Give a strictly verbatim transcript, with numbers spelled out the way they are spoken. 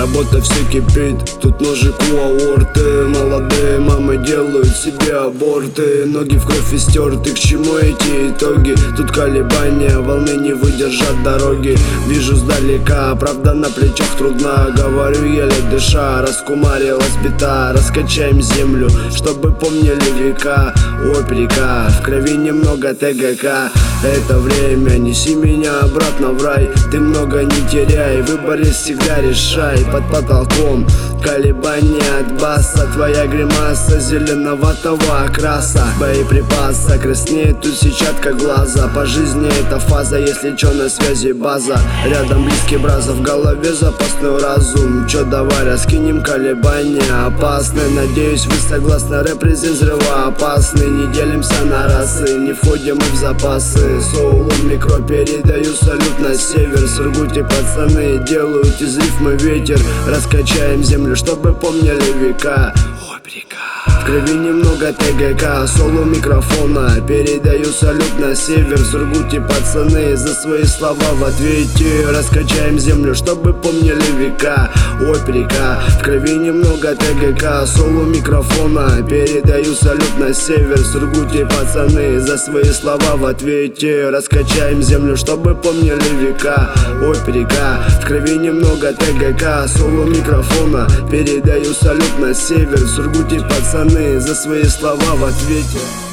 Работа все кипит, тут ножик у аорты. Молодые мамы делают себе аборты. Ноги в кровь истерты, к чему эти итоги? Тут колебания, волны не выдержат дороги. Вижу сдалека, правда на плечах трудна. Говорю еле дыша, раскумарилась бита. Раскачаем землю, чтобы помнили века. Ой, река, в крови немного ТГК. Это время, неси меня обратно в рай. Ты много не теряй, выбор есть, всегда решай. Под потолком колебания от баса. Твоя гримаса зеленоватого окраса. Боеприпаса краснеет тут сетчатка глаза. По жизни это фаза, если чё на связи база. Рядом близкий браза, в голове запасной разум. Чё давай раскинем колебания опасны. Надеюсь вы согласны, репрезент взрывоопасный. Не делимся на расы, не входим мы в запасы. Соул микро передаю салют на север. Сургуте пацаны делают из рифмы ветер. Раскачаем землю, чтобы помнили века. Ой, река. В крови немного ТГК, соло микрофона. Передаю салют на север. Сургуте пацаны за свои слова в ответе. Раскачаем землю, чтобы помнили века. Ой, река. В крови немного ТГК, соло микрофона. Передаю салют на север. Сургуте пацаны за свои слова в ответе. Раскачаем землю, чтобы помнили века. Ой, река. В крови немного ТГК, соло микрофона. Передаю салют на север. Сургуте пацаны за свои слова в ответе.